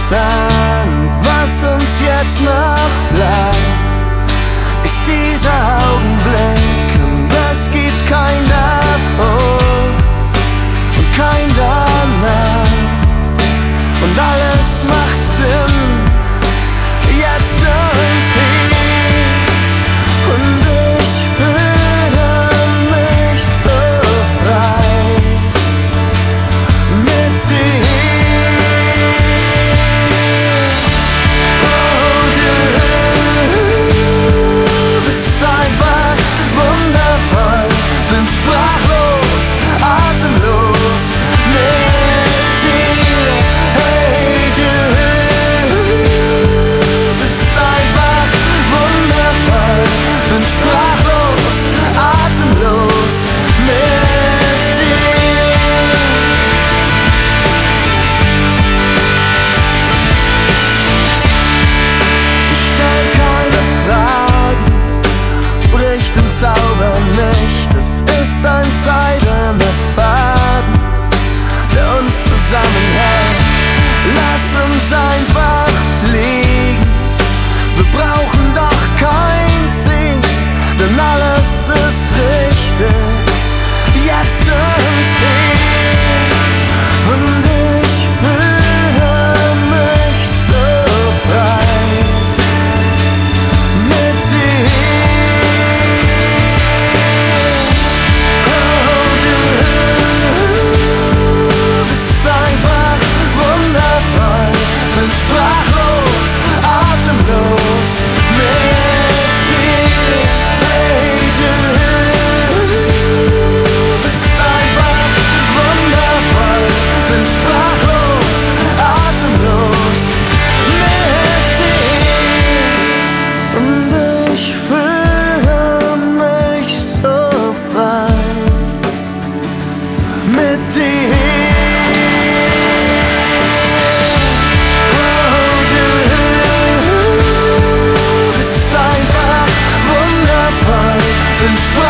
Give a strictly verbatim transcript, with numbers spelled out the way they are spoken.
getan und was uns jetzt noch bleibt, ist dieser Augenblick und es gibt kein davor und kein danach und alles macht Sinn, jetzt und hier und ich fühle mich so frei mit dir. Sprachlos, atemlos mit dir. Hey, du bist einfach wundervoll. Bin sprachlos, atemlos mit dir. Stell keine Fragen, brich den Zauber nicht. Es ist ein seidener Faden, der uns zusammenhält. Lass uns einfach fliegen. Wir brauchen doch kein Ziel, denn alles ist richtig, jetzt und hier. Und ich fühle mich so frei mit dir. Sprachlos, atemlos mit dir. Hey, du bist einfach wundervoll. Bin sprachlos, atemlos mit dir. Und ich fühle mich so frei mit dir. Sprachlos,